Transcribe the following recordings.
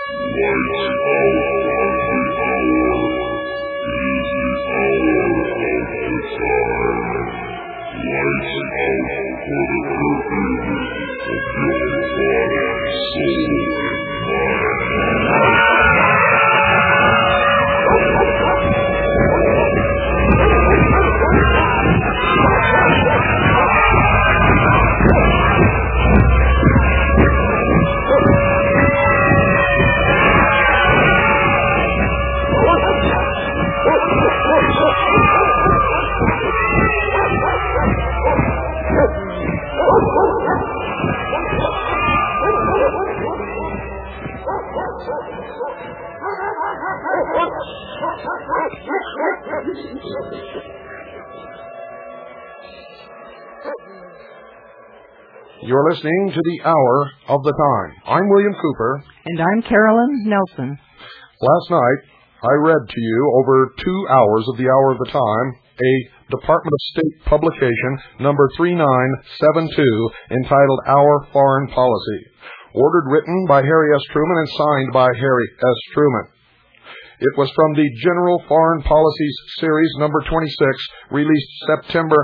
You're listening to the Hour of the Time. I'm William Cooper. And I'm Carolyn Nelson. Last night, I read to you over 2 hours of the Hour of the Time, a Department of State publication, number 3972, entitled Our Foreign Policy, ordered, written by Harry S. Truman and signed by Harry S. Truman. It was from the General Foreign Policies Series, number 26, released September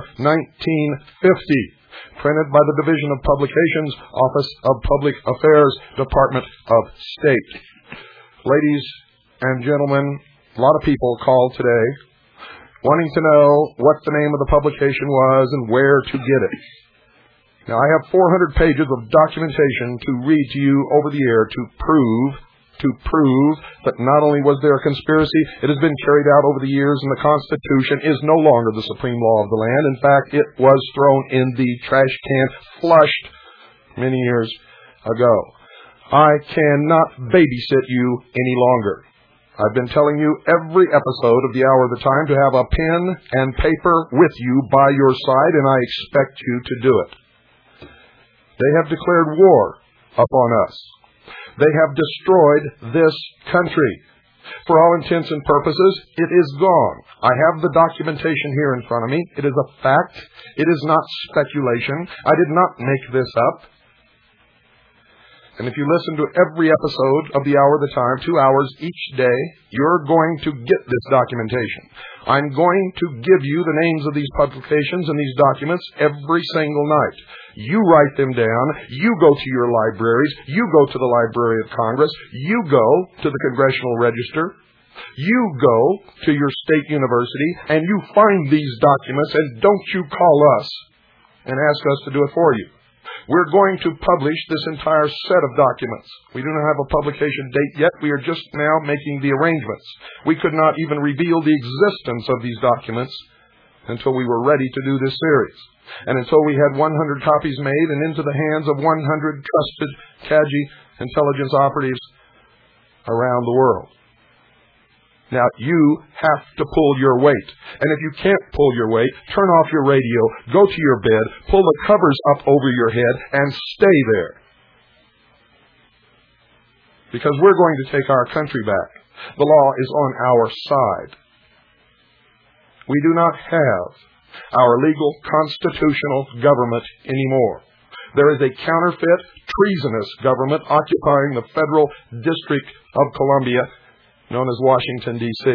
1950. Printed by the Division of Publications, Office of Public Affairs, Department of State. Ladies and gentlemen, a lot of people called today wanting to know what the name of the publication was and where to get it. Now, I have 400 pages of documentation to read to you over the air to prove that not only was there a conspiracy, it has been carried out over the years, and the Constitution is no longer the supreme law of the land. In fact, it was thrown in the trash can, flushed many years ago. I cannot babysit you any longer. I've been telling you every episode of the Hour of the Time to have a pen and paper with you by your side, and I expect you to do it. They have declared war upon us. They have destroyed this country. For all intents and purposes, it is gone. I have the documentation here in front of me. It is a fact. It is not speculation. I did not make this up. And if you listen to every episode of the Hour of the Time, 2 hours each day, you're going to get this documentation. I'm going to give you the names of these publications and these documents every single night. You write them down. You go to your libraries. You go to the Library of Congress. You go to the Congressional Register. You go to your state university and you find these documents, and don't you call us and ask us to do it for you. We're going to publish this entire set of documents. We do not have a publication date yet. We are just now making the arrangements. We could not even reveal the existence of these documents until we were ready to do this series. And until we had 100 copies made and into the hands of 100 trusted CAGI intelligence operatives around the world. Now, you have to pull your weight. And if you can't pull your weight, turn off your radio, go to your bed, pull the covers up over your head, and stay there. Because we're going to take our country back. The law is on our side. We do not have our legal constitutional government anymore. There is a counterfeit, treasonous government occupying the Federal District of Columbia, known as Washington, D.C.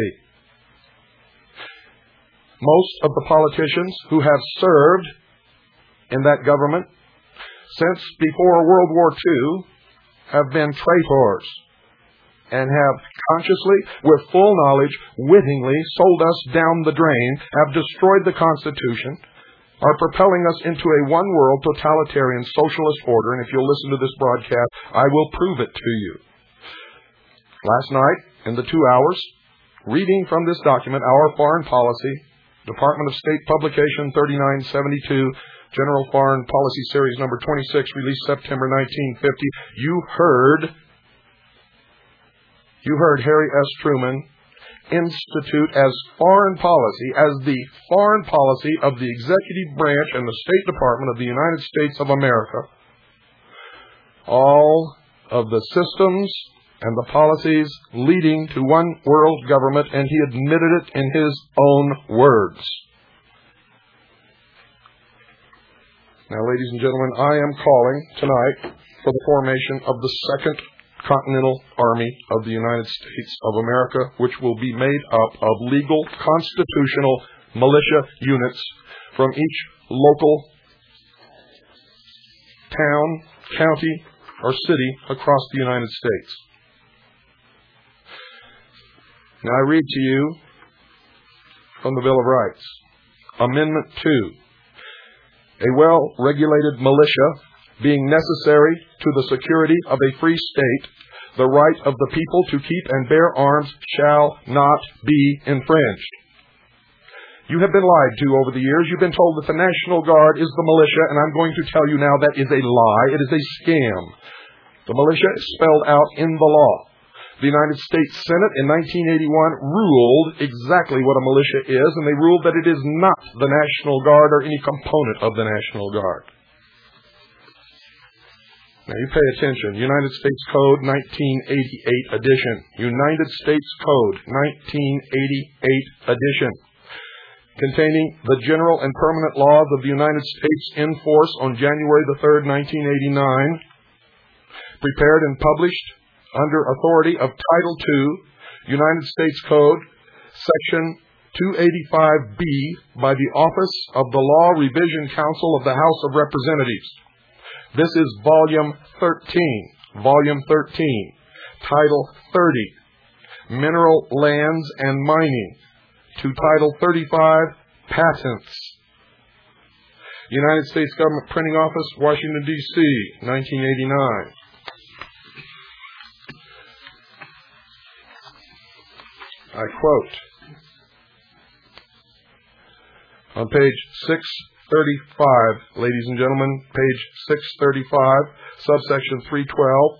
Most of the politicians who have served in that government since before World War II have been traitors and have consciously, with full knowledge, wittingly sold us down the drain, have destroyed the Constitution, are propelling us into a one-world totalitarian socialist order. And if you'll listen to this broadcast, I will prove it to you. Last night, in the 2 hours, reading from this document, Our Foreign Policy, Department of State Publication 3972, General Foreign Policy Series number 26, released September 1950, you heard Harry S. Truman institute as foreign policy, as the foreign policy of the executive branch and the State Department of the United States of America, all of the systems and the policies leading to one world government, and he admitted it in his own words. Now, ladies and gentlemen, I am calling tonight for the formation of the second Continental Army of the United States of America, which will be made up of legal constitutional militia units from each local town, county, or city across the United States. Now I read to you from the Bill of Rights. Amendment 2. A well-regulated militia, being necessary to the security of a free state, the right of the people to keep and bear arms shall not be infringed. You have been lied to over the years. You've been told that the National Guard is the militia, and I'm going to tell you now that is a lie. It is a scam. The militia is spelled out in the law. The United States Senate in 1981 ruled exactly what a militia is, and they ruled that it is not the National Guard or any component of the National Guard. Now you pay attention. United States Code 1988 edition. United States Code 1988 edition. Containing the general and permanent laws of the United States in force on January the 3rd, 1989. Prepared and published under authority of Title II, United States Code, Section 285B, by the Office of the Law Revision Council of the House of Representatives. This is Volume 13, Title 30, Mineral Lands and Mining, to Title 35, Patents. United States Government Printing Office, Washington, D.C., 1989. I quote, on page 635, ladies and gentlemen, page 635, subsection 312,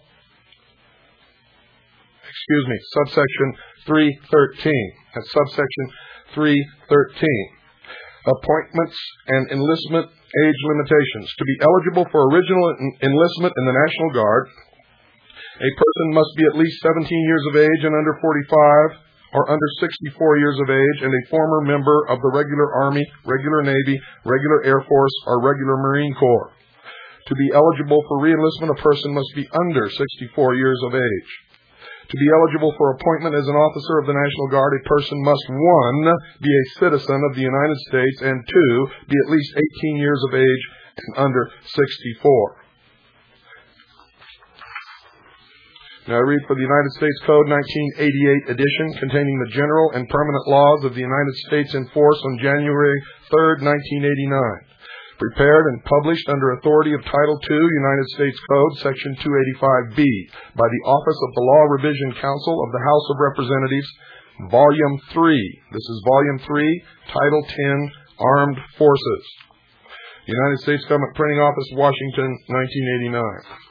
subsection 313. That's subsection 313. Appointments and enlistment age limitations. To be eligible for original enlistment in the National Guard, a person must be at least 17 years of age and under 45, or under 64 years of age, and a former member of the regular Army, regular Navy, regular Air Force, or regular Marine Corps. To be eligible for reenlistment, a person must be under 64 years of age. To be eligible for appointment as an officer of the National Guard, a person must, 1, be a citizen of the United States, and 2, be at least 18 years of age and under 64. Now I read for the United States Code 1988 edition, containing the general and permanent laws of the United States in force on January 3rd, 1989. Prepared and published under authority of Title II, United States Code, Section 285B, by the Office of the Law Revision Council of the House of Representatives, Volume 3. This is Volume 3, Title 10, Armed Forces. United States Government Printing Office, Washington, 1989.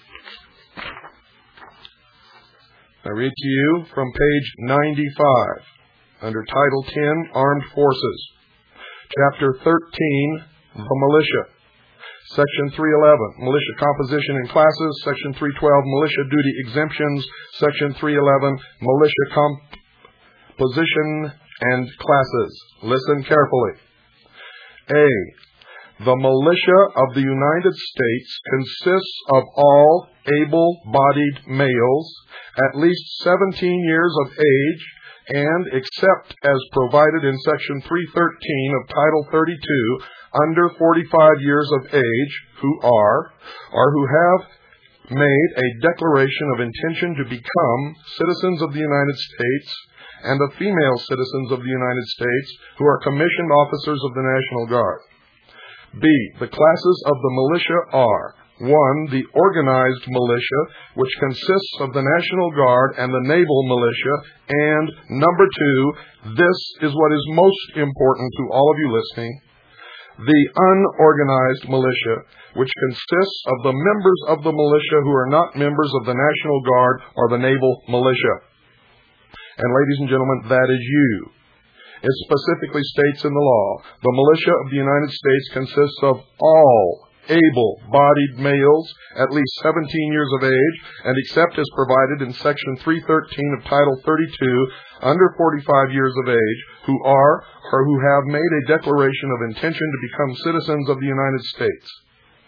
I read to you from page 95, under Title 10, Armed Forces, Chapter 13, the Militia, Section 311, Militia Composition and Classes, Section 312, Militia Duty Exemptions, Section 311, Militia Composition and Classes. Listen carefully. A. The militia of the United States consists of all able-bodied males, at least 17 years of age, and, except as provided in Section 313 of Title 32, under 45 years of age, who are, or who have made a declaration of intention to become citizens of the United States, and of female citizens of the United States who are commissioned officers of the National Guard. B. The classes of the militia are: 1. The organized militia, which consists of the National Guard and the Naval Militia, and number 2, this is what is most important to all of you listening, the unorganized militia, which consists of the members of the militia who are not members of the National Guard or the Naval Militia. And ladies and gentlemen, that is you. It specifically states in the law, the militia of the United States consists of all able-bodied males, at least 17 years of age, and except as provided in Section 313 of Title 32, under 45 years of age, who are or who have made a declaration of intention to become citizens of the United States.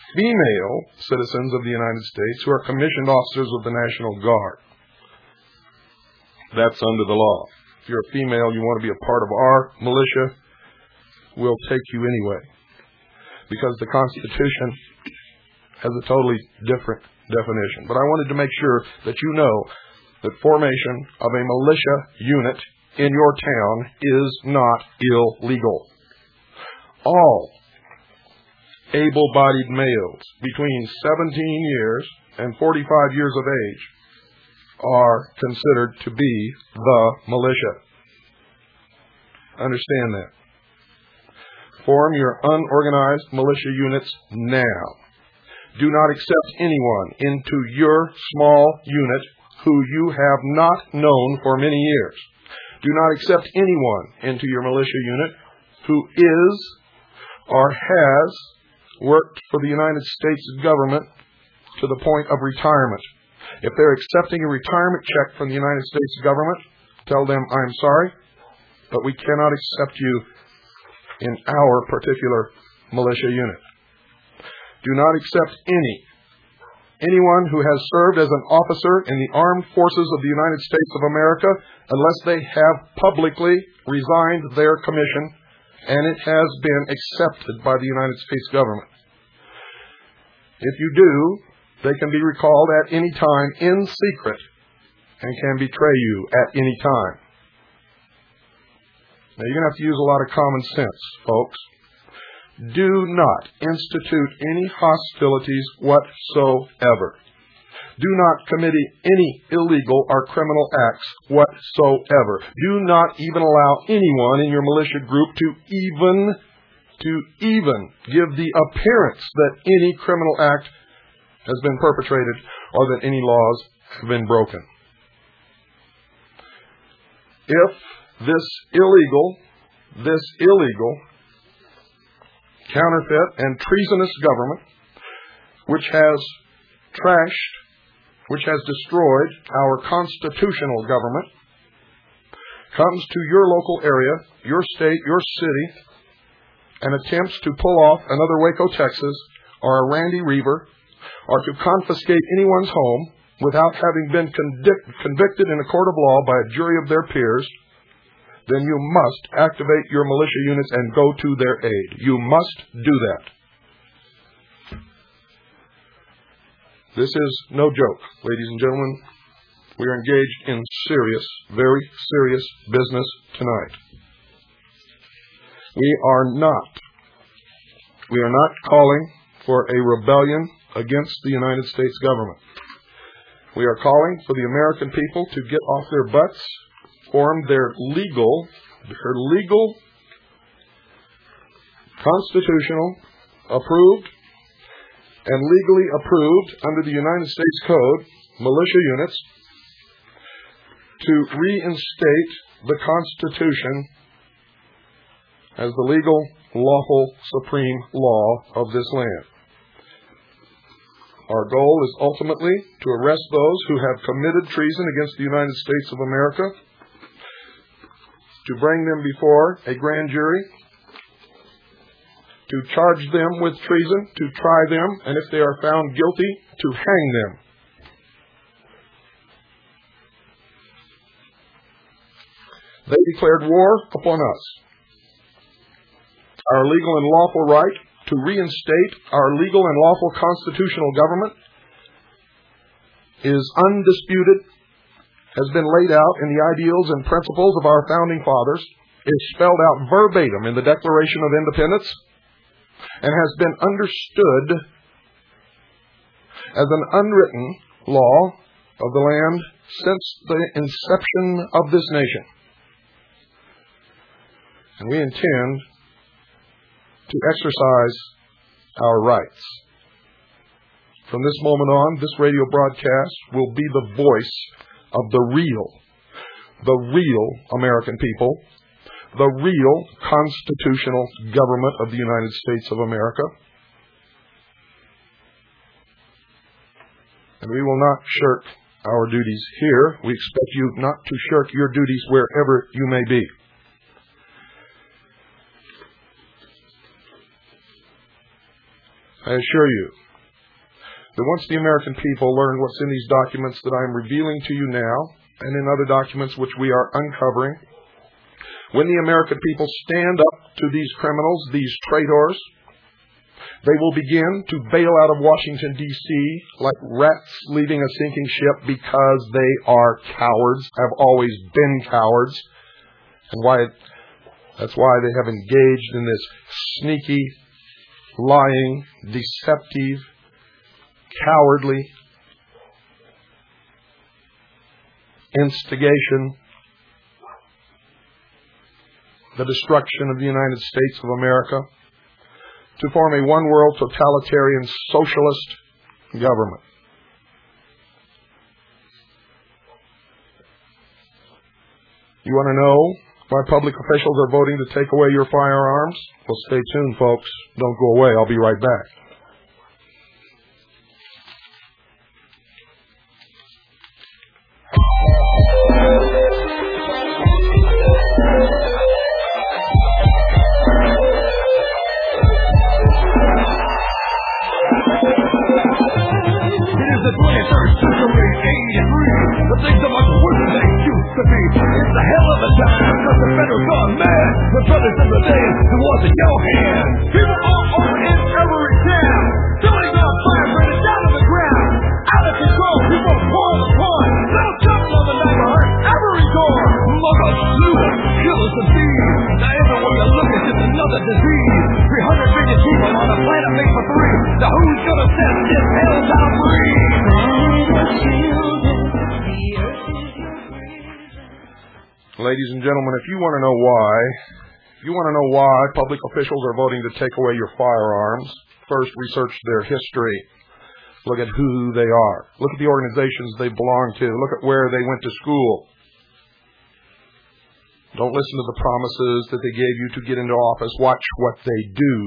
female citizens of the United States who are commissioned officers of the National Guard. That's under the law. If you're a female, you want to be a part of our militia, we'll take you anyway. Because the Constitution has a totally different definition. But I wanted to make sure that you know that formation of a militia unit in your town is not illegal. All able-bodied males between 17 years and 45 years of age are considered to be the militia. Understand that. Form your unorganized militia units now. Do not accept anyone into your small unit who you have not known for many years. Do not accept anyone into your militia unit who is or has worked for the United States government to the point of retirement. If they're accepting a retirement check from the United States government, tell them, I'm sorry, but we cannot accept you in our particular militia unit. Do not accept anyone who has served as an officer in the armed forces of the United States of America unless they have publicly resigned their commission and it has been accepted by the United States government. If you do, they can be recalled at any time in secret and can betray you at any time. Now, you're going to have to use a lot of common sense, folks. Do not institute any hostilities whatsoever. Do not commit any illegal or criminal acts whatsoever. Do not even allow anyone in your militia group to even give the appearance that any criminal act has been perpetrated or that any laws have been broken. If this illegal, counterfeit and treasonous government, which has trashed, which has destroyed our constitutional government, comes to your local area, your state, your city, and attempts to pull off another Waco, Texas, or a Randy Reaver, or to confiscate anyone's home without having been convicted in a court of law by a jury of their peers, then you must activate your militia units and go to their aid. You must do that. This is no joke, ladies and gentlemen. We are engaged in serious, very serious business tonight. We are not calling for a rebellion against the United States government. We are calling for the American people to get off their butts, form their legal, constitutional, approved, and legally approved under the United States Code militia units to reinstate the Constitution as the legal, lawful, supreme law of this land. Our goal is ultimately to arrest those who have committed treason against the United States of America, to bring them before a grand jury, to charge them with treason, to try them, and if they are found guilty, to hang them. They declared war upon us. Our legal and lawful right to reinstate our legal and lawful constitutional government is undisputed, has been laid out in the ideals and principles of our founding fathers, is spelled out verbatim in the Declaration of Independence, and has been understood as an unwritten law of the land since the inception of this nation. And we intend to exercise our rights. From this moment on, this radio broadcast will be the voice of the real American people, the real constitutional government of the United States of America. And we will not shirk our duties here. We expect you not to shirk your duties wherever you may be. I assure you that once the American people learn what's in these documents that I am revealing to you now, and in other documents which we are uncovering, when the American people stand up to these criminals, these traitors, they will begin to bail out of Washington, D.C. like rats leaving a sinking ship because they are cowards, have always been cowards. And that's why they have engaged in this sneaky, lying, deceptive, cowardly instigation, the destruction of the United States of America, to form a one-world totalitarian socialist government. You want to know why public officials are voting to take away your firearms? Well, stay tuned, folks. Don't go away. I'll be right back. Ladies and gentlemen, if you want to know why public officials are voting to take away your firearms, first research their history. Look at who they are. Look at the organizations they belong to. Look at where they went to school. Don't listen to the promises that they gave you to get into office. Watch what they do.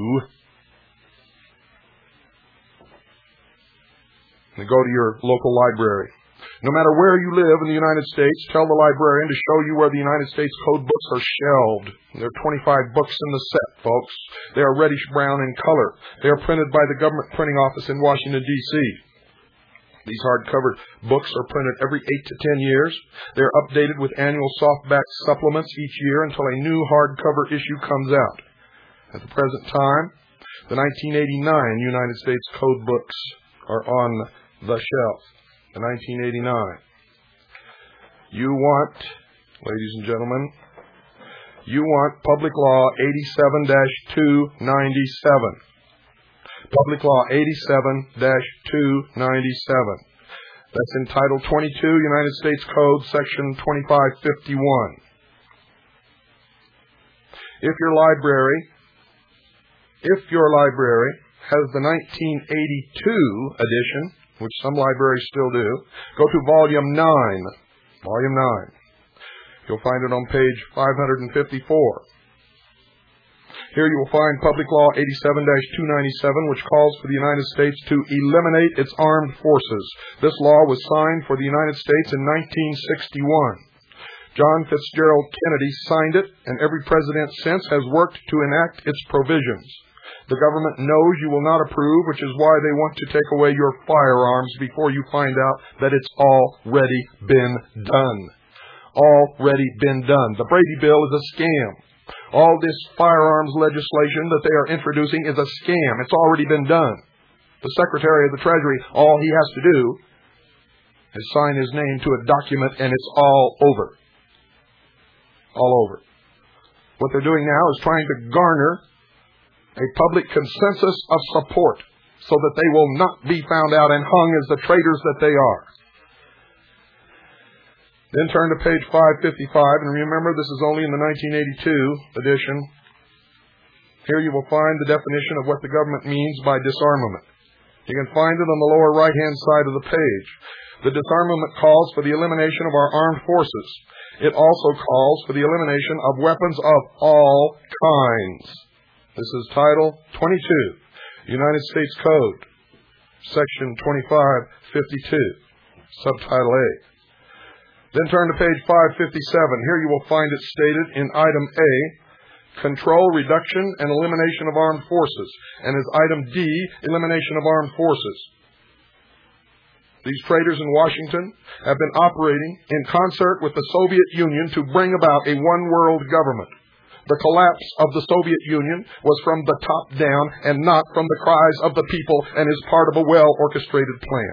And go to your local library. No matter where you live in the United States, tell the librarian to show you where the United States code books are shelved. There are 25 books in the set, folks. They are reddish brown in color. They are printed by the government printing office in Washington, D.C. These hardcover books are printed every 8 to 10 years. They are updated with annual softback supplements each year until a new hardcover issue comes out. At the present time, the 1989 United States code books are on the shelf. The 1989. You want, ladies and gentlemen, you want Public Law 87-297. Public Law 87-297. That's in Title 22, United States Code, Section 2551. If your library has the 1982 edition, which some libraries still do, go to Volume 9. Volume 9. You'll find it on page 554. Here you will find Public Law 87-297, which calls for the United States to eliminate its armed forces. This law was signed for the United States in 1961. John Fitzgerald Kennedy signed it, and every president since has worked to enact its provisions. The government knows you will not approve, which is why they want to take away your firearms before you find out that it's already been done. Already been done. The Brady Bill is a scam. All this firearms legislation that they are introducing is a scam. It's already been done. The Secretary of the Treasury, all he has to do is sign his name to a document and it's all over. All over. What they're doing now is trying to garner a public consensus of support so that they will not be found out and hung as the traitors that they are. Then turn to page 555, and remember this is only in the 1982 edition. Here you will find the definition of what the government means by disarmament. You can find it on the lower right-hand side of the page. The disarmament calls for the elimination of our armed forces. It also calls for the elimination of weapons of all kinds. This is Title 22, United States Code, Section 2552, Subtitle A. Then turn to page 557. Here you will find it stated in Item A, control, reduction, and elimination of armed forces. And as item D, elimination of armed forces. These traitors in Washington have been operating in concert with the Soviet Union to bring about a one-world government. The collapse of the Soviet Union was from the top down and not from the cries of the people and is part of a well-orchestrated plan.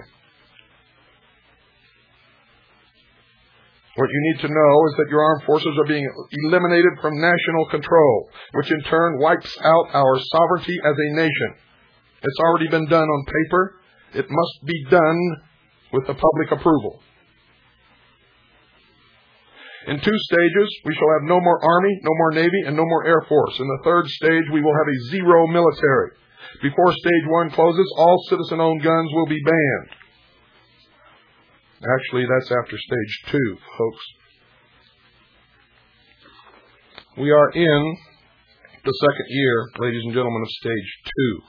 What you need to know is that your armed forces are being eliminated from national control, which in turn wipes out our sovereignty as a nation. It's already been done on paper. It must be done with the public approval. In 2 stages, we shall have no more Army, no more Navy, and no more Air Force. In the 3rd stage, we will have a zero military. Before stage 1 closes, all citizen-owned guns will be banned. Actually, that's after stage 2, folks. We are in the 2nd year, ladies and gentlemen, of stage 2.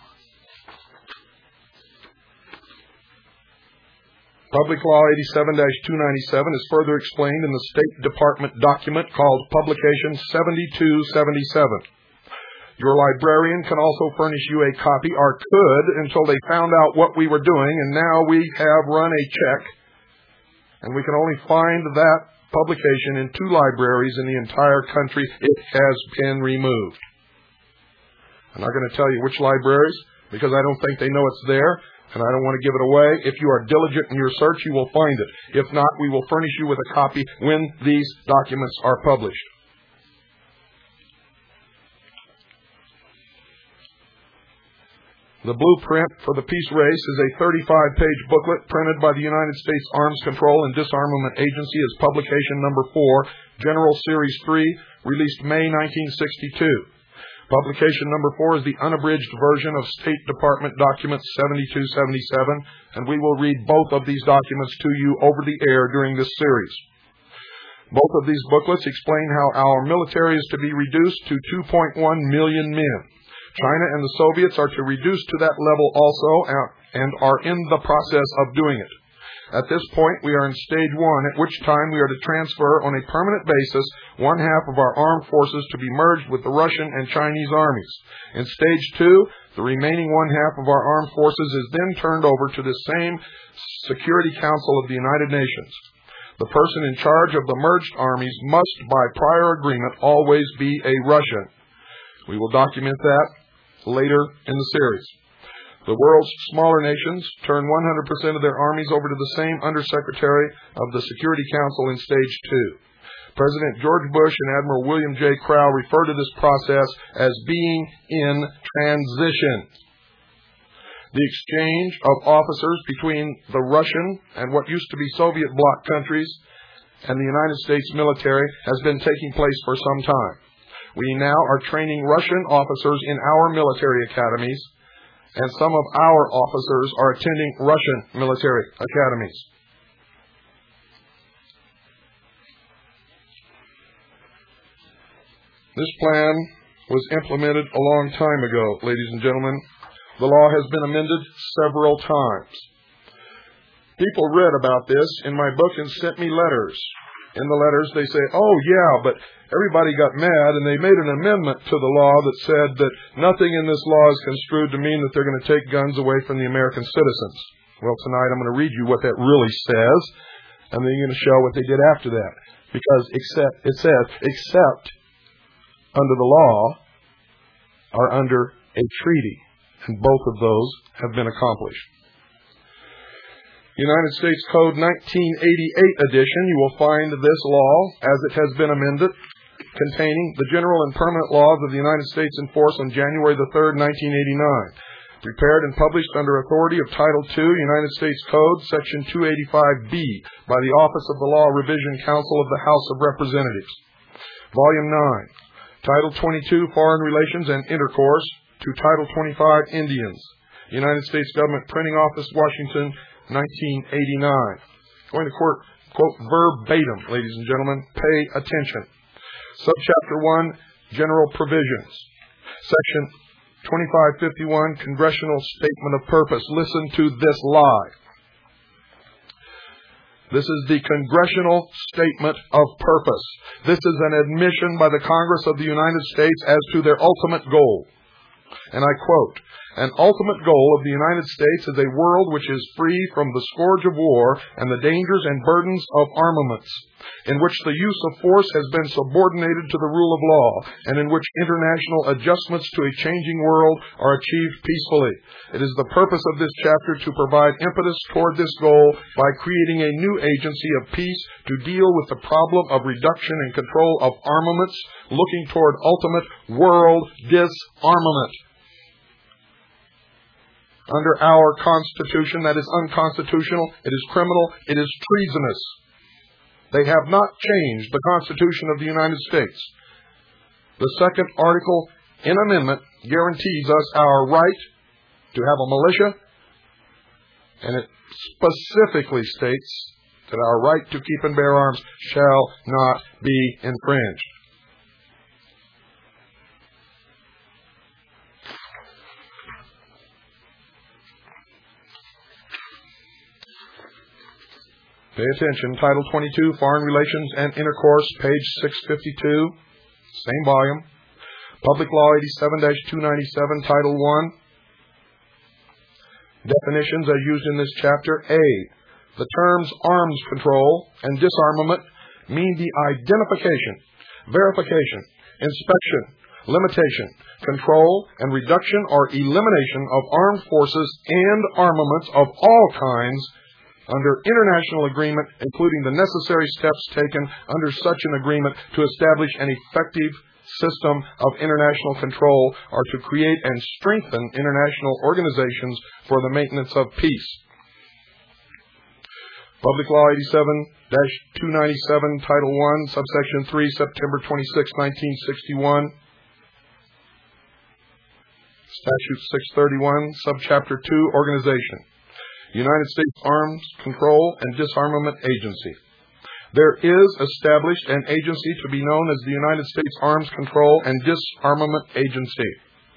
Public Law 87-297 is further explained in the State Department document called Publication 7277. Your librarian can also furnish you a copy, or could, until they found out what we were doing, and now we have run a check, and we can only find that publication in 2 libraries in the entire country. It has been removed. I'm not going to tell you which libraries, because I don't think they know it's there. And I don't want to give it away. If you are diligent in your search, you will find it. If not, we will furnish you with a copy when these documents are published. The blueprint for the peace race is a 35-page booklet printed by the United States Arms Control and Disarmament Agency as publication number 4, General Series 3, released May 1962. Publication number 4 is the unabridged version of State Department Document 7277, and we will read both of these documents to you over the air during this series. Both of these booklets explain how our military is to be reduced to 2.1 million men. China and the Soviets are to reduce to that level also, and are in the process of doing it. At this point, we are in stage 1, at which time we are to transfer on a permanent basis 1/2 of our armed forces to be merged with the Russian and Chinese armies. In stage 2, the remaining 1/2 of our armed forces is then turned over to the same Security Council of the United Nations. The person in charge of the merged armies must, by prior agreement, always be a Russian. We will document that later in the series. The world's smaller nations turn 100% of their armies over to the same Undersecretary of the Security Council in Stage 2. President George Bush and Admiral William J. Crowe refer to this process as being in transition. The exchange of officers between the Russian and what used to be Soviet bloc countries and the United States military has been taking place for some time. We now are training Russian officers in our military academies, and some of our officers are attending Russian military academies. This plan was implemented a long time ago, ladies and gentlemen. The law has been amended several times. People read about this in my book and sent me letters. In the letters they say, oh yeah, but everybody got mad and they made an amendment to the law that said that nothing in this law is construed to mean that they're going to take guns away from the American citizens. Well, tonight I'm going to read you what that really says, and then you're going to show what they did after that. Because it says, except under the law or under a treaty. And both of those have been accomplished. United States Code 1988 edition, you will find this law, as it has been amended, containing the general and permanent laws of the United States in force on January the 3rd, 1989. Prepared and published under authority of Title II, United States Code, Section 285B, by the Office of the Law Revision Council of the House of Representatives. Volume 9, Title 22, Foreign Relations and Intercourse, to Title 25, Indians. United States Government Printing Office, Washington, 1989. Going to quote verbatim, ladies and gentlemen. Pay attention. Subchapter 1, General Provisions. Section 2551, Congressional Statement of Purpose. Listen to this lie. This is the Congressional Statement of Purpose. This is an admission by the Congress of the United States as to their ultimate goal. And I quote, "An ultimate goal of the United States is a world which is free from the scourge of war and the dangers and burdens of armaments, in which the use of force has been subordinated to the rule of law, and in which international adjustments to a changing world are achieved peacefully. It is the purpose of this chapter to provide impetus toward this goal by creating a new agency of peace to deal with the problem of reduction and control of armaments, looking toward ultimate world disarmament." Under our Constitution, that is unconstitutional, it is criminal, it is treasonous. They have not changed the Constitution of the United States. The second article in amendment guarantees us our right to have a militia, and it specifically states that our right to keep and bear arms shall not be infringed. Pay attention. Title 22, Foreign Relations and Intercourse, page 652, same volume. Public Law 87-297, Title 1. Definitions as used in this chapter. A. The terms arms control and disarmament mean the identification, verification, inspection, limitation, control, and reduction or elimination of armed forces and armaments of all kinds under international agreement, including the necessary steps taken under such an agreement to establish an effective system of international control or to create and strengthen international organizations for the maintenance of peace. Public Law 87-297, Title 1, Subsection 3, September 26, 1961. Statute 631, Subchapter 2, Organization. United States Arms Control and Disarmament Agency. There is established an agency to be known as the United States Arms Control and Disarmament Agency.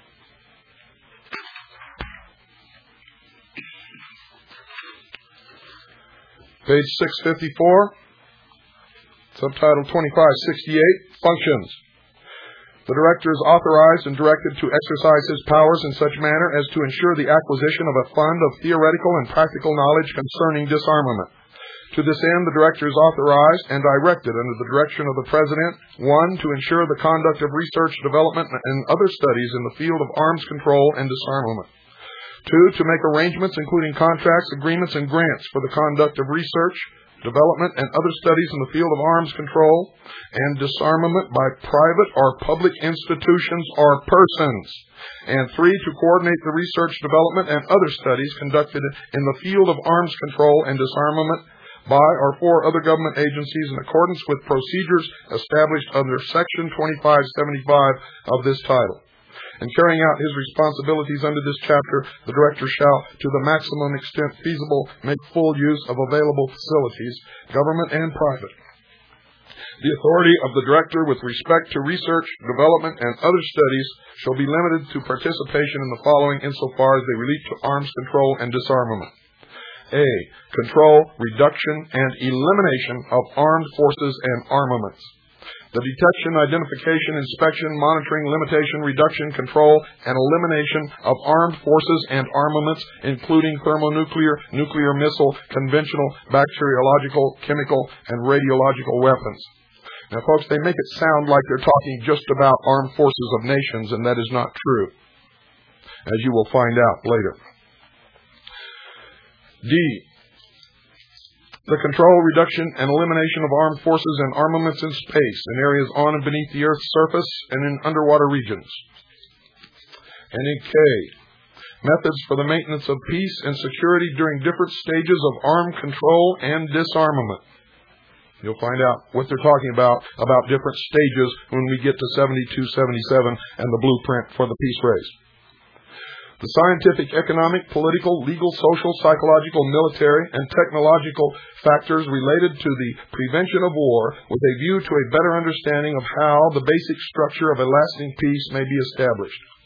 Page 654, subtitle 2568, Functions. The Director is authorized and directed to exercise his powers in such manner as to ensure the acquisition of a fund of theoretical and practical knowledge concerning disarmament. To this end, the Director is authorized and directed under the direction of the President, 1. To ensure the conduct of research, development, and other studies in the field of arms control and disarmament. 2. To make arrangements including contracts, agreements, and grants for the conduct of research, development, and other studies in the field of arms control and disarmament by private or public institutions or persons. And 3, to coordinate the research, development, and other studies conducted in the field of arms control and disarmament by or for other government agencies in accordance with procedures established under Section 2575 of this title. In carrying out his responsibilities under this chapter, the Director shall, to the maximum extent feasible, make full use of available facilities, government and private. The authority of the Director with respect to research, development, and other studies shall be limited to participation in the following insofar as they relate to arms control and disarmament. A. Control, reduction, and elimination of armed forces and armaments. The detection, identification, inspection, monitoring, limitation, reduction, control, and elimination of armed forces and armaments, including thermonuclear, nuclear missile, conventional, bacteriological, chemical, and radiological weapons. Now, folks, they make it sound like they're talking just about armed forces of nations, and that is not true, as you will find out later. D. The control, reduction, and elimination of armed forces and armaments in space, in areas on and beneath the Earth's surface, and in underwater regions. And in K, methods for the maintenance of peace and security during different stages of armed control and disarmament. You'll find out what they're talking about different stages when we get to 72-77 and the blueprint for the peace race. The scientific, economic, political, legal, social, psychological, military, and technological factors related to the prevention of war with a view to a better understanding of how the basic structure of a lasting peace may be established.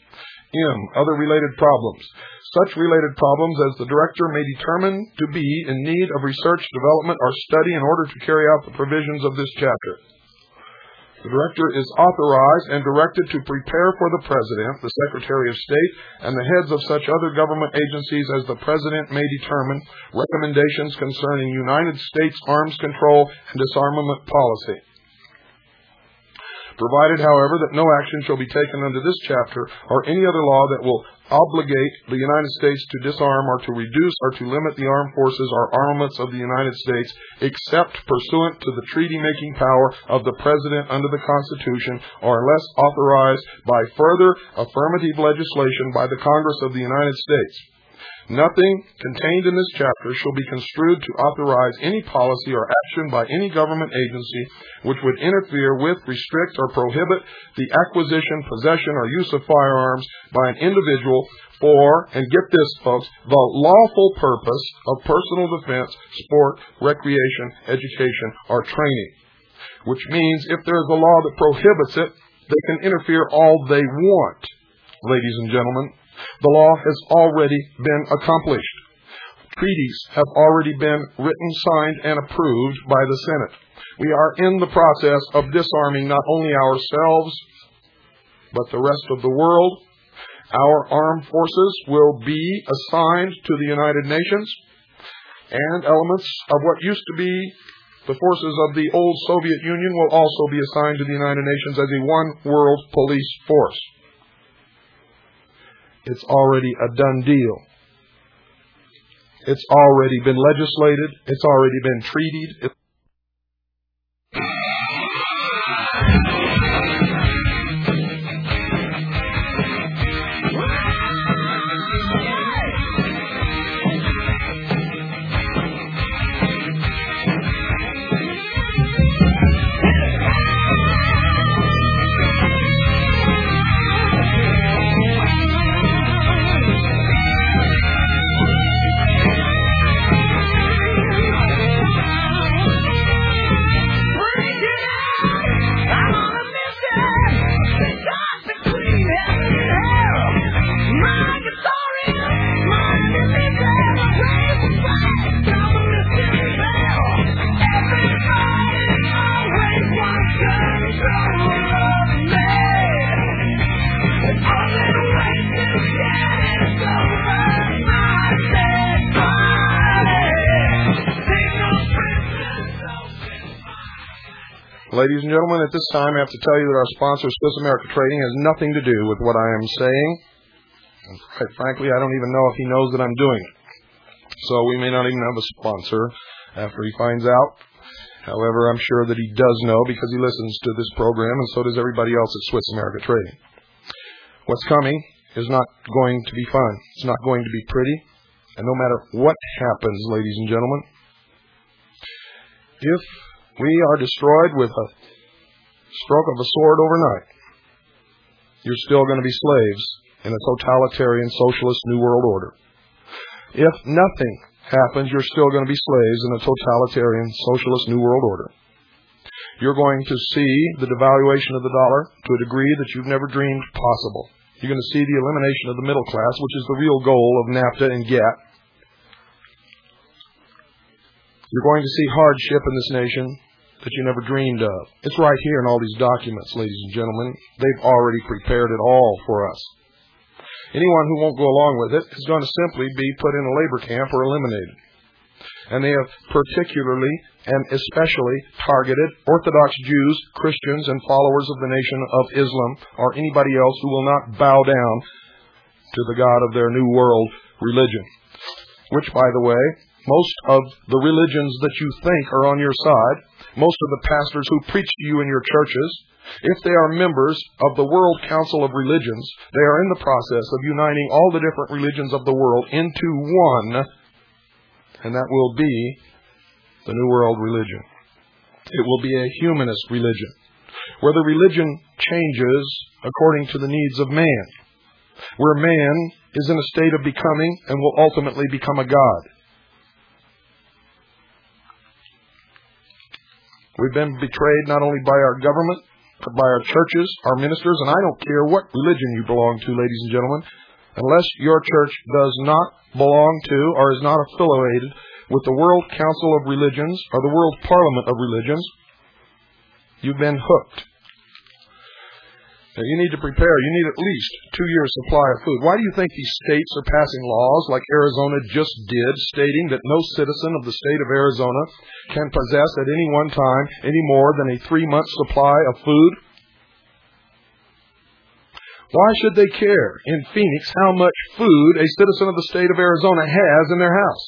M. Other related problems. Such related problems as the Director may determine to be in need of research, development, or study in order to carry out the provisions of this chapter. The Director is authorized and directed to prepare for the President, the Secretary of State, and the heads of such other government agencies as the President may determine recommendations concerning United States arms control and disarmament policy. Provided, however, that no action shall be taken under this chapter or any other law that will obligate the United States to disarm or to reduce or to limit the armed forces or armaments of the United States, except pursuant to the treaty-making power of the President under the Constitution, or unless authorized by further affirmative legislation by the Congress of the United States. Nothing contained in this chapter shall be construed to authorize any policy or action by any government agency which would interfere with, restrict, or prohibit the acquisition, possession, or use of firearms by an individual for, and get this, folks, the lawful purpose of personal defense, sport, recreation, education, or training. Which means if there is a law that prohibits it, they can interfere all they want, ladies and gentlemen. The law has already been accomplished. Treaties have already been written, signed, and approved by the Senate. We are in the process of disarming not only ourselves, but the rest of the world. Our armed forces will be assigned to the United Nations, and elements of what used to be the forces of the old Soviet Union will also be assigned to the United Nations as a one-world police force. It's already a done deal. It's already been legislated. It's already been treated. Ladies and gentlemen, at this time I have to tell you that our sponsor, Swiss America Trading, has nothing to do with what I am saying. And quite frankly, I don't even know if he knows that I'm doing it. So we may not even have a sponsor after he finds out. However, I'm sure that he does know because he listens to this program, and so does everybody else at Swiss America Trading. What's coming is not going to be fun. It's not going to be pretty. And no matter what happens, ladies and gentlemen, if we are destroyed with a stroke of a sword overnight, you're still going to be slaves in a totalitarian socialist New World Order. If nothing happens, you're still going to be slaves in a totalitarian socialist New World Order. You're going to see the devaluation of the dollar to a degree that you've never dreamed possible. You're going to see the elimination of the middle class, which is the real goal of NAFTA and GATT. You're going to see hardship in this nation that you never dreamed of. It's right here in all these documents, ladies and gentlemen. They've already prepared it all for us. Anyone who won't go along with it is going to simply be put in a labor camp or eliminated. And they have particularly and especially targeted Orthodox Jews, Christians, and followers of the Nation of Islam, or anybody else who will not bow down to the God of their New World religion. Which, by the way, most of the religions that you think are on your side, most of the pastors who preach to you in your churches, if they are members of the World Council of Religions, they are in the process of uniting all the different religions of the world into one, and that will be the New World religion. It will be a humanist religion, where the religion changes according to the needs of man, where man is in a state of becoming and will ultimately become a god. We've been betrayed not only by our government, by our churches, our ministers, and I don't care what religion you belong to, ladies and gentlemen, unless your church does not belong to or is not affiliated with the World Council of Religions or the World Parliament of Religions, you've been hooked. Now, you need to prepare. You need at least 2 years' supply of food. Why do you think these states are passing laws like Arizona just did, stating that no citizen of the state of Arizona can possess at any one time any more than a 3-month supply of food? Why should they care in Phoenix how much food a citizen of the state of Arizona has in their house?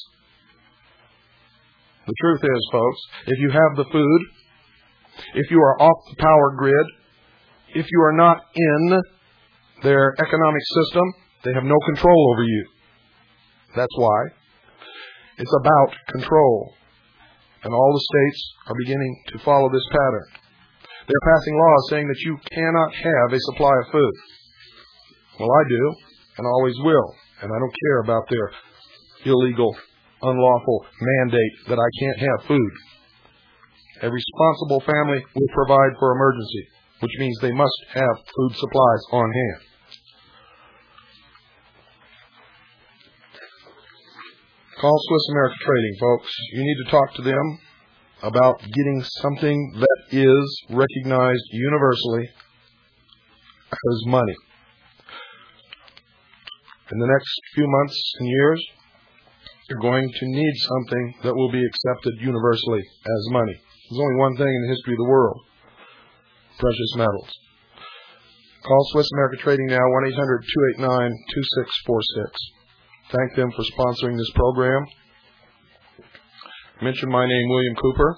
The truth is, folks, if you have the food, if you are off the power grid, if you are not in their economic system, they have no control over you. That's why. It's about control. And all the states are beginning to follow this pattern. They're passing laws saying that you cannot have a supply of food. Well, I do, and always will. And I don't care about their illegal, unlawful mandate that I can't have food. A responsible family will provide for emergency, which means they must have food supplies on hand. Call Swiss America Trading, folks. You need to talk to them about getting something that is recognized universally as money. In the next few months and years, you're going to need something that will be accepted universally as money. There's only one thing in the history of the world: precious metals. Call Swiss America Trading now, 1-800-289-2646. Thank them for sponsoring this program. Mention my name, William Cooper.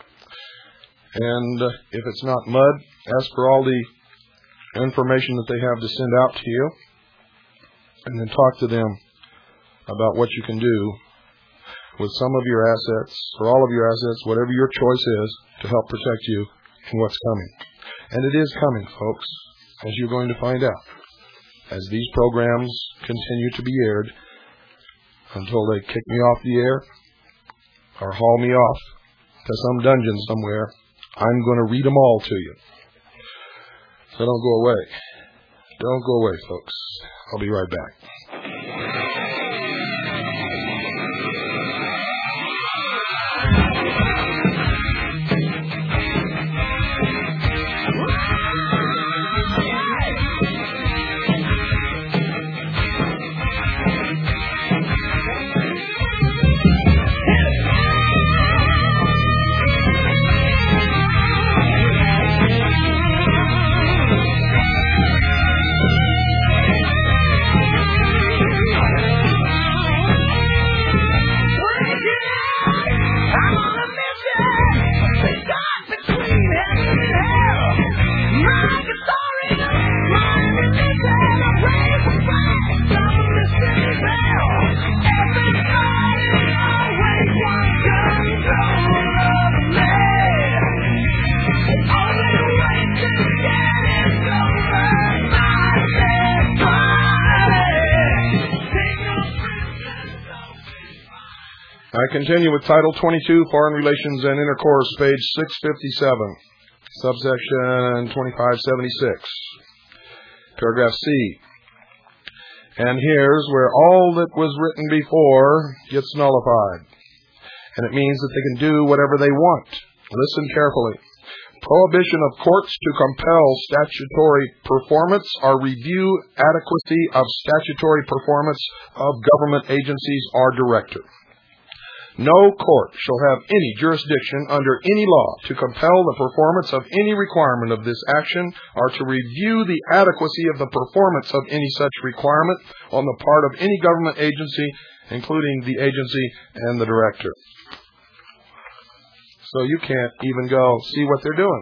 And if it's not mud, ask for all the information that they have to send out to you. And then talk to them about what you can do with some of your assets, or all of your assets, whatever your choice is, to help protect you in what's coming. And it is coming, folks, as you're going to find out, as these programs continue to be aired until they kick me off the air or haul me off to some dungeon somewhere. I'm going to read them all to you. So don't go away. Don't go away, folks. I'll be right back. I continue with Title 22, Foreign Relations and Intercourse, page 657, subsection 2576, paragraph C. And here's where all that was written before gets nullified. And it means that they can do whatever they want. Listen carefully. Prohibition of courts to compel statutory performance or review adequacy of statutory performance of government agencies or director. No court shall have any jurisdiction under any law to compel the performance of any requirement of this action or to review the adequacy of the performance of any such requirement on the part of any government agency, including the agency and the director. So you can't even go see what they're doing.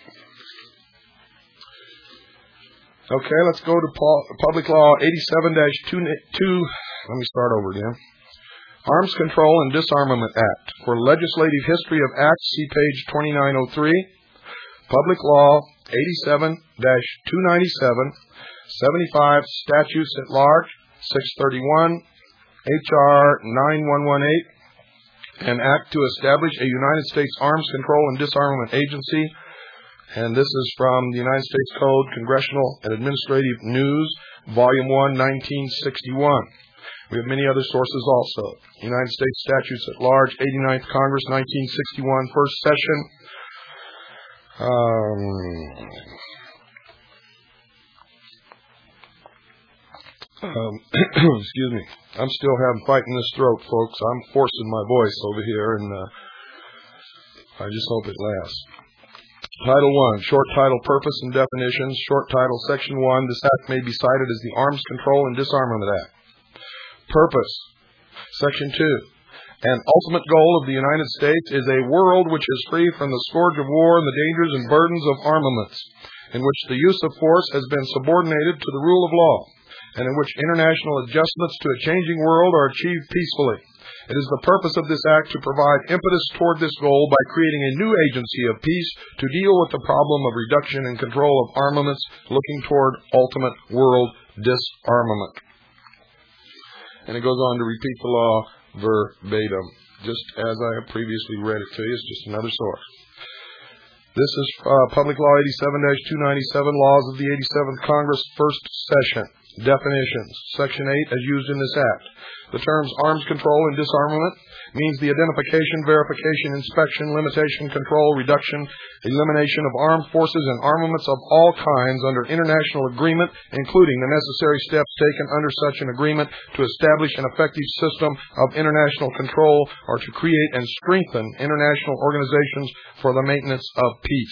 Okay, let's go to Public Law 87-2. Let me start over again. Arms Control and Disarmament Act. For legislative history of acts, see page 2903. Public Law 87-297, 75 Statutes at Large, 631, H.R. 9118, an act to establish a United States Arms Control and Disarmament Agency And this is from the United States Code, Congressional and Administrative News, Volume 1, 1961. We have many other sources also. United States Statutes at Large, 89th Congress, 1961, First Session. Excuse me. I'm still fighting this throat, folks. I'm forcing my voice over here, and I just hope it lasts. Title 1, Short Title, Purpose and Definitions. Short Title, Section 1. This act may be cited as the Arms Control and Disarmament Act. Purpose. Section 2. An ultimate goal of the United States is a world which is free from the scourge of war and the dangers and burdens of armaments, in which the use of force has been subordinated to the rule of law, and in which international adjustments to a changing world are achieved peacefully. It is the purpose of this act to provide impetus toward this goal by creating a new agency of peace to deal with the problem of reduction and control of armaments, looking toward ultimate world disarmament. And it goes on to repeat the law verbatim, just as I have previously read it to you. It's just another source. This is Public Law 87-297, Laws of the 87th Congress, First Session. Definitions. Section 8, as used in this act. The terms arms control and disarmament means the identification, verification, inspection, limitation, control, reduction, elimination of armed forces and armaments of all kinds under international agreement, including the necessary steps taken under such an agreement to establish an effective system of international control or to create and strengthen international organizations for the maintenance of peace.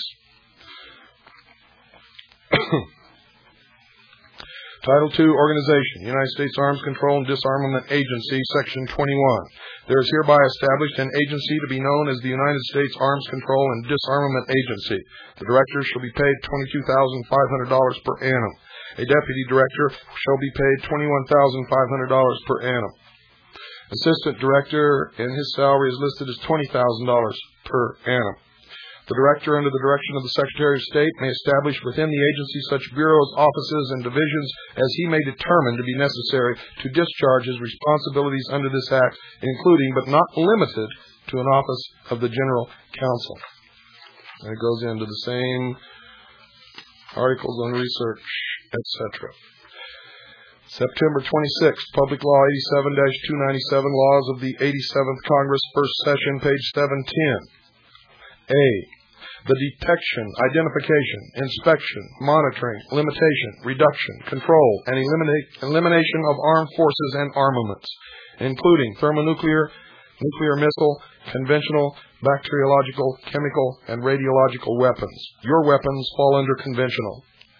Title 2, Organization, United States Arms Control and Disarmament Agency, Section 21. There is hereby established an agency to be known as the United States Arms Control and Disarmament Agency. The director shall be paid $22,500 per annum. A deputy director shall be paid $21,500 per annum. Assistant director, and his salary is listed as $20,000 per annum. The director, under the direction of the Secretary of State, may establish within the agency such bureaus, offices, and divisions as he may determine to be necessary to discharge his responsibilities under this Act, including but not limited to an office of the General Counsel. And it goes into the same articles on research, etc. September 26th, Public Law 87-297, Laws of the 87th Congress, First Session, page 710. A. The detection, identification, inspection, monitoring, limitation, reduction, control, and elimination of armed forces and armaments, including thermonuclear, nuclear missile, conventional, bacteriological, chemical, and radiological weapons. Your weapons fall under conventional.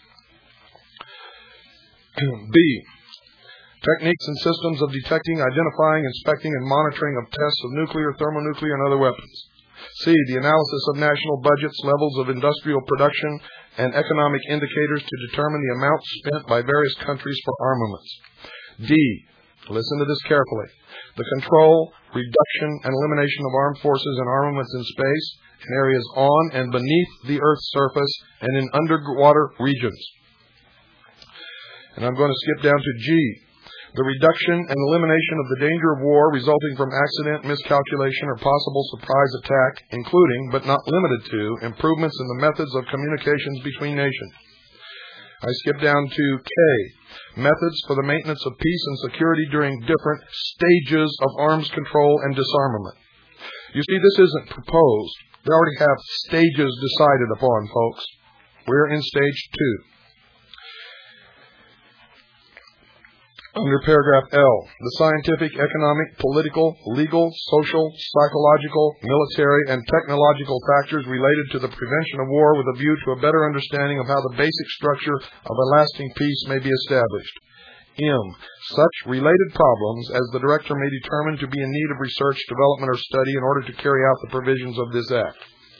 B. Techniques and systems of detecting, identifying, inspecting, and monitoring of tests of nuclear, thermonuclear, and other weapons. C. The analysis of national budgets, levels of industrial production, and economic indicators to determine the amount spent by various countries for armaments. D. Listen to this carefully. The control, reduction, and elimination of armed forces and armaments in space, in areas on and beneath the Earth's surface, and in underwater regions. And I'm going to skip down to G. The reduction and elimination of the danger of war resulting from accident, miscalculation, or possible surprise attack, including, but not limited to, improvements in the methods of communications between nations. I skip down to K. Methods for the maintenance of peace and security during different stages of arms control and disarmament. You see, this isn't proposed. They already have stages decided upon, folks. We're in stage 2. Under paragraph L, the scientific, economic, political, legal, social, psychological, military, and technological factors related to the prevention of war with a view to a better understanding of how the basic structure of a lasting peace may be established. M. Such related problems as the director may determine to be in need of research, development, or study in order to carry out the provisions of this Act.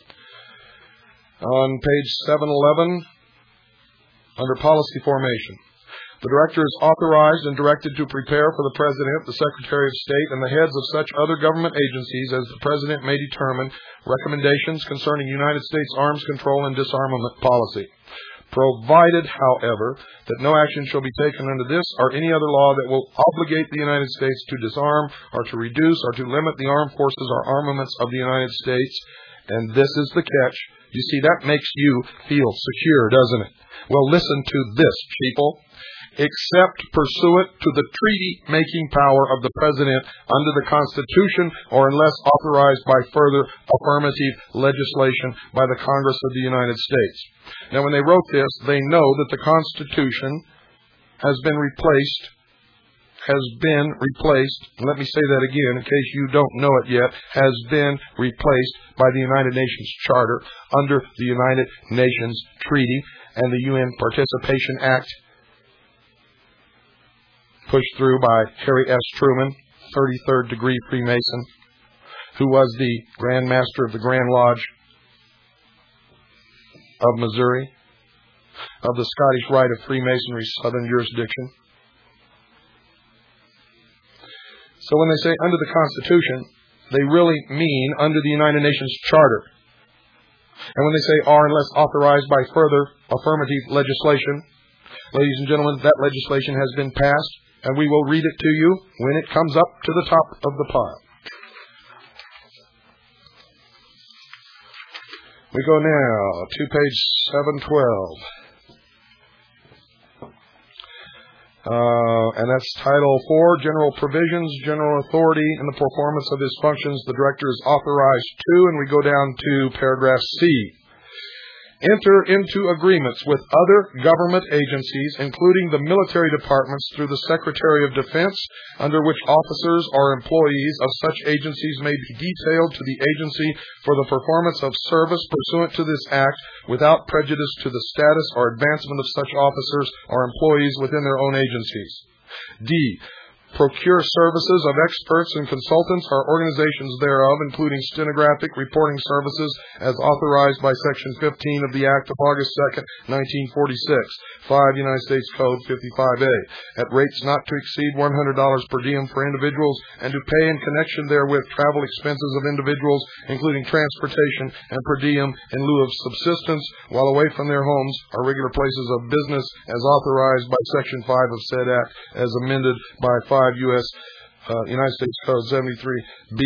On page 711, under policy formation. The director is authorized and directed to prepare for the President, the Secretary of State, and the heads of such other government agencies as the President may determine recommendations concerning United States arms control and disarmament policy, provided, however, that no action shall be taken under this or any other law that will obligate the United States to disarm or to reduce or to limit the armed forces or armaments of the United States. And this is the catch. You see, that makes you feel secure, doesn't it? Well, listen to this, people. Except pursuant to the treaty-making power of the President under the Constitution or unless authorized by further affirmative legislation by the Congress of the United States. Now, when they wrote this, they know that the Constitution has been replaced. Let me say that again in case you don't know it yet, has been replaced by the United Nations Charter under the United Nations Treaty and the UN Participation Act, pushed through by Harry S. Truman, 33rd degree Freemason, who was the Grand Master of the Grand Lodge of Missouri, of the Scottish Rite of Freemasonry Southern Jurisdiction. So when they say under the Constitution, they really mean under the United Nations Charter. And when they say are unless authorized by further affirmative legislation, ladies and gentlemen, that legislation has been passed, and we will read it to you when it comes up to the top of the pile. We go now to page 712. And that's Title 4, General Provisions, General Authority in the Performance of His Functions. The Director is authorized to, and we go down to paragraph C. Enter into agreements with other government agencies, including the military departments through the Secretary of Defense, under which officers or employees of such agencies may be detailed to the agency for the performance of service pursuant to this Act, without prejudice to the status or advancement of such officers or employees within their own agencies. D. Procure services of experts and consultants or organizations thereof, including stenographic reporting services as authorized by Section 15 of the Act of August 2, 1946, 5 United States Code 55A, at rates not to exceed $100 per diem for individuals, and to pay in connection therewith travel expenses of individuals, including transportation and per diem in lieu of subsistence while away from their homes or regular places of business, as authorized by Section 5 of said Act, as amended by 5 United States Code 73B.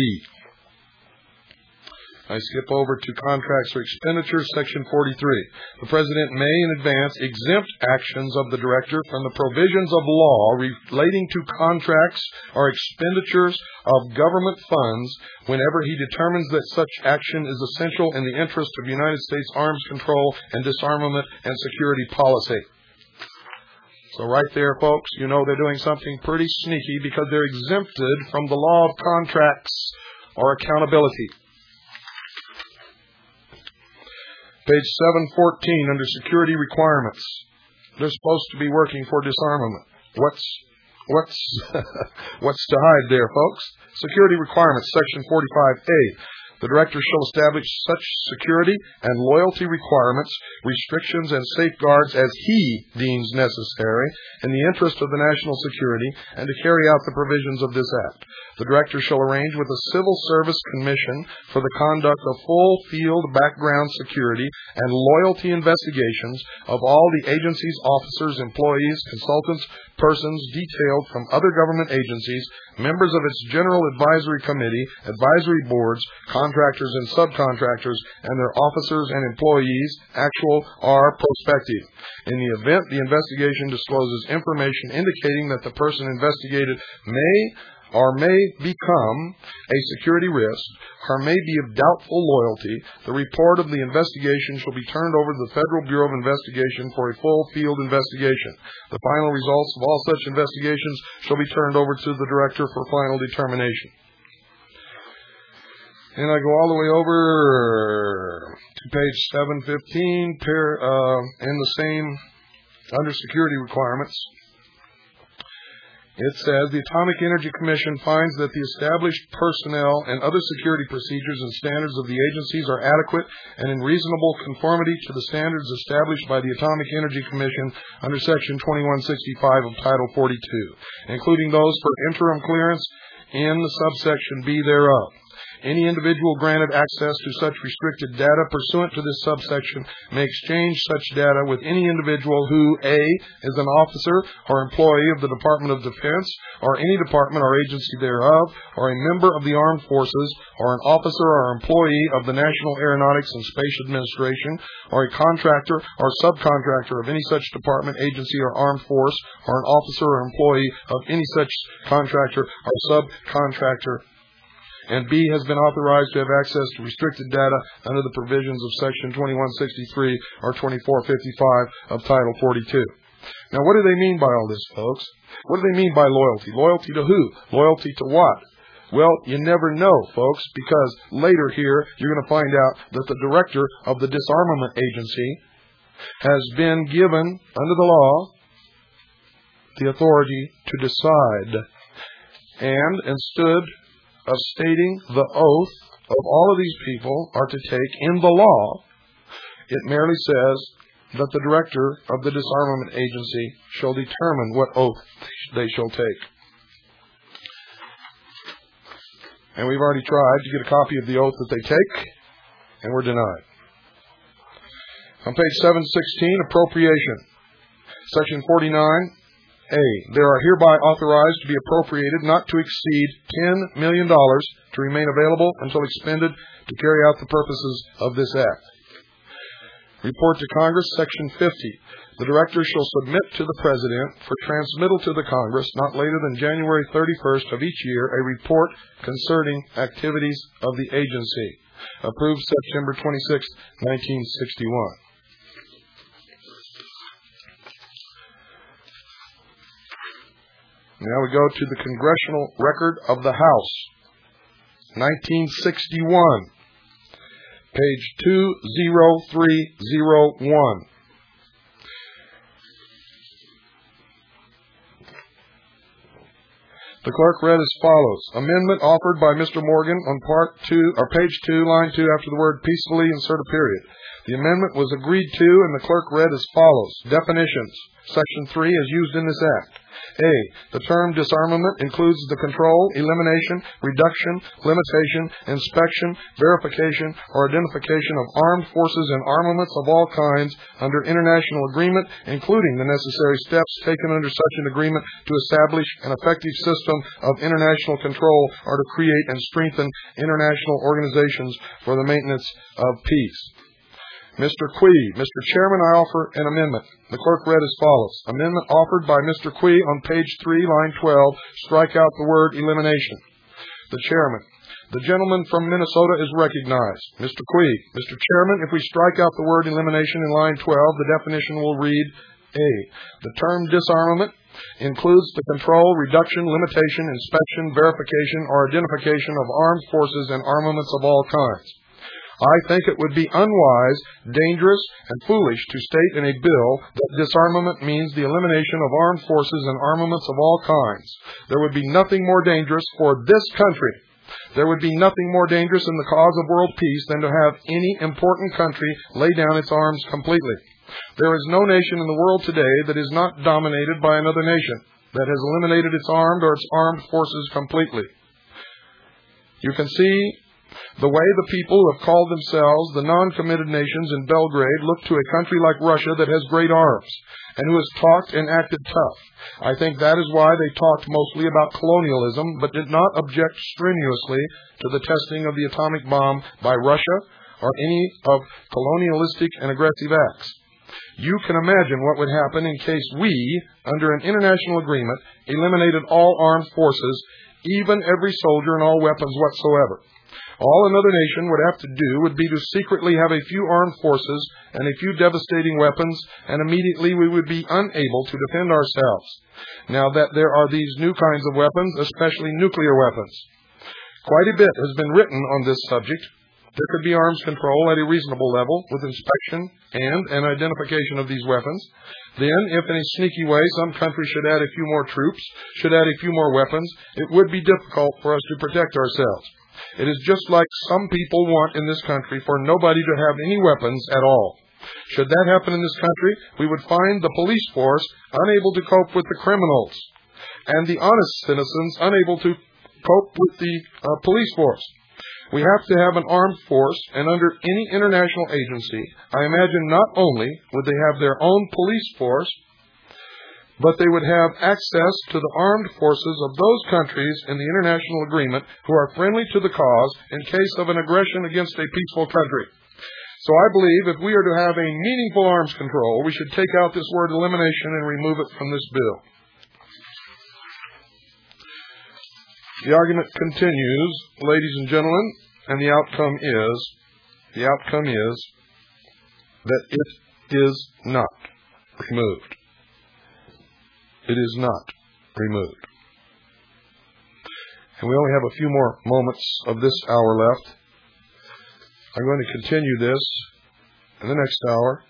I skip over to contracts or expenditures, Section 43. The President may in advance exempt actions of the Director from the provisions of law relating to contracts or expenditures of government funds whenever he determines that such action is essential in the interest of United States arms control and disarmament and security policy. So right there, folks, you know they're doing something pretty sneaky because they're exempted from the law of contracts or accountability. Page 714, under security requirements. They're supposed to be working for disarmament. What's to hide there, folks? Security requirements, Section 45A. The Director shall establish such security and loyalty requirements, restrictions, and safeguards as he deems necessary in the interest of the national security and to carry out the provisions of this Act. The Director shall arrange with the Civil Service Commission for the conduct of full field background security and loyalty investigations of all the agency's officers, employees, consultants, persons detailed from other government agencies, members of its General Advisory Committee, advisory boards, contractors and subcontractors, and their officers and employees, actual or prospective. In the event the investigation discloses information indicating that the person investigated may become a security risk or may be of doubtful loyalty, the report of the investigation shall be turned over to the Federal Bureau of Investigation for a full field investigation. The final results of all such investigations shall be turned over to the Director for final determination. And I go all the way over to page 715, in the same, under security requirements. It says, the Atomic Energy Commission finds that the established personnel and other security procedures and standards of the agencies are adequate and in reasonable conformity to the standards established by the Atomic Energy Commission under Section 2165 of Title 42, including those for interim clearance in the subsection B thereof. Any individual granted access to such restricted data pursuant to this subsection may exchange such data with any individual who, A, is an officer or employee of the Department of Defense or any department or agency thereof, or a member of the Armed Forces, or an officer or employee of the National Aeronautics and Space Administration, or a contractor or subcontractor of any such department, agency, or armed force, or an officer or employee of any such contractor or subcontractor. And B, has been authorized to have access to restricted data under the provisions of Section 2163 or 2455 of Title 42. Now, what do they mean by all this, folks? What do they mean by loyalty? Loyalty to who? Loyalty to what? Well, you never know, folks, because later here you're going to find out that the director of the Disarmament Agency has been given, under the law, the authority to decide. And instead of stating the oath of all of these people are to take in the law, it merely says that the director of the Disarmament Agency shall determine what oath they shall take. And we've already tried to get a copy of the oath that they take, and we're denied. On page 716, appropriation. Section 49A. They are hereby authorized to be appropriated not to exceed $10 million to remain available until expended to carry out the purposes of this Act. Report to Congress, Section 50. The Director shall submit to the President for transmittal to the Congress not later than January 31st of each year a report concerning activities of the agency. Approved September 26, 1961. Now we go to the Congressional Record of the House, 1961. Page 20301. The clerk read as follows. Amendment offered by Mr. Morgan on part 2, or page 2, line 2, after the word peacefully, insert a period. The amendment was agreed to, and the clerk read as follows. Definitions. Section 3 is used in this Act. A. The term disarmament includes the control, elimination, reduction, limitation, inspection, verification, or identification of armed forces and armaments of all kinds under international agreement, including the necessary steps taken under such an agreement to establish an effective system of international control or to create and strengthen international organizations for the maintenance of peace. Mr. Quee. Mr. Chairman, I offer an amendment. The clerk read as follows. Amendment offered by Mr. Quee on page 3, line 12. Strike out the word elimination. The Chairman. The gentleman from Minnesota is recognized. Mr. Quee. Mr. Chairman, if we strike out the word elimination in line 12, the definition will read, A. The term disarmament includes the control, reduction, limitation, inspection, verification, or identification of armed forces and armaments of all kinds. I think it would be unwise, dangerous, and foolish to state in a bill that disarmament means the elimination of armed forces and armaments of all kinds. There would be nothing more dangerous for this country. There would be nothing more dangerous in the cause of world peace than to have any important country lay down its arms completely. There is no nation in the world today that is not dominated by another nation that has eliminated its armed or its armed forces completely. You can see the way the people who have called themselves the non-committed nations in Belgrade look to a country like Russia that has great arms and who has talked and acted tough. I think that is why they talked mostly about colonialism but did not object strenuously to the testing of the atomic bomb by Russia or any of colonialistic and aggressive acts. You can imagine what would happen in case we, under an international agreement, eliminated all armed forces, even every soldier and all weapons whatsoever. All another nation would have to do would be to secretly have a few armed forces and a few devastating weapons, and immediately we would be unable to defend ourselves. Now that there are these new kinds of weapons, especially nuclear weapons. Quite a bit has been written on this subject. There could be arms control at a reasonable level with inspection and an identification of these weapons. Then, if in a sneaky way some country should add a few more troops, should add a few more weapons, it would be difficult for us to protect ourselves. It is just like some people want in this country for nobody to have any weapons at all. Should that happen in this country, we would find the police force unable to cope with the criminals, and the honest citizens unable to cope with the police force. We have to have an armed force, and under any international agency, I imagine not only would they have their own police force, but they would have access to the armed forces of those countries in the international agreement who are friendly to the cause in case of an aggression against a peaceful country. So I believe if we are to have a meaningful arms control, we should take out this word elimination and remove it from this bill. The argument continues, ladies and gentlemen, and the outcome is that it is not removed. It is not removed. And we only have a few more moments of this hour left. I'm going to continue this in the next hour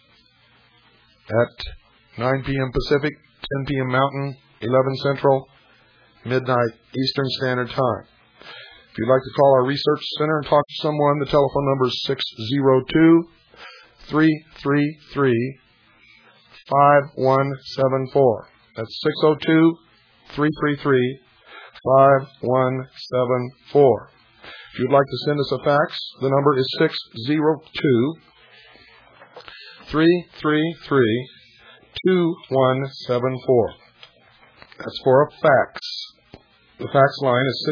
at 9 p.m. Pacific, 10 p.m. Mountain, 11 Central, midnight Eastern Standard Time. If you'd like to call our research center and talk to someone, the telephone number is 602-333-5174. That's 602-333-5174. If you'd like to send us a fax, the number is 602-333-2174. That's for a fax. The fax line is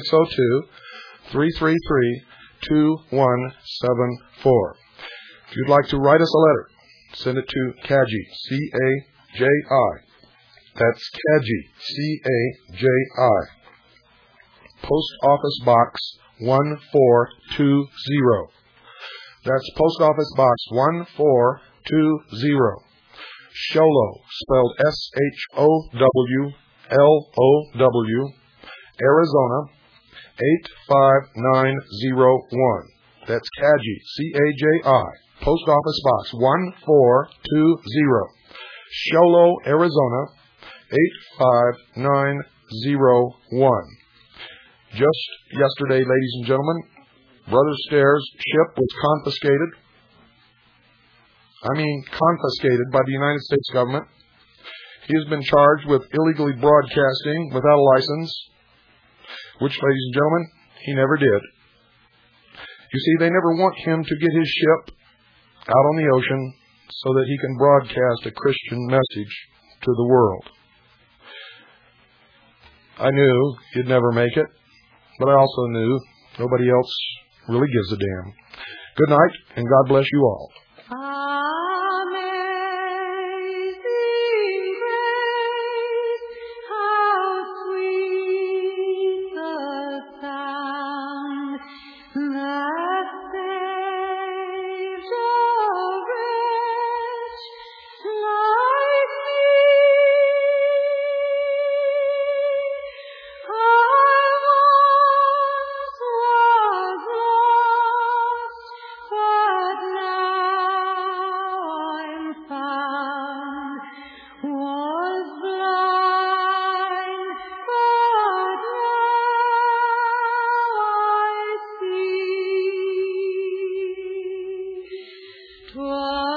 602-333-2174. If you'd like to write us a letter, send it to CAGI, C-A-J-I. That's CAGI, C-A-J-I. Post Office Box 1420. That's Post Office Box 1420. Sholow, spelled S-H-O-W-L-O-W, Arizona 85901. That's CAGI, C-A-J-I. Post Office Box 1420. Sholow, Arizona 85901. Just yesterday, ladies and gentlemen, Brother Stairs' ship was confiscated. Confiscated by the United States government. He has been charged with illegally broadcasting without a license, which, ladies and gentlemen, he never did. You see, they never want him to get his ship out on the ocean so that he can broadcast a Christian message to the world. I knew he'd never make it, but I also knew nobody else really gives a damn. Good night, and God bless you all. Twas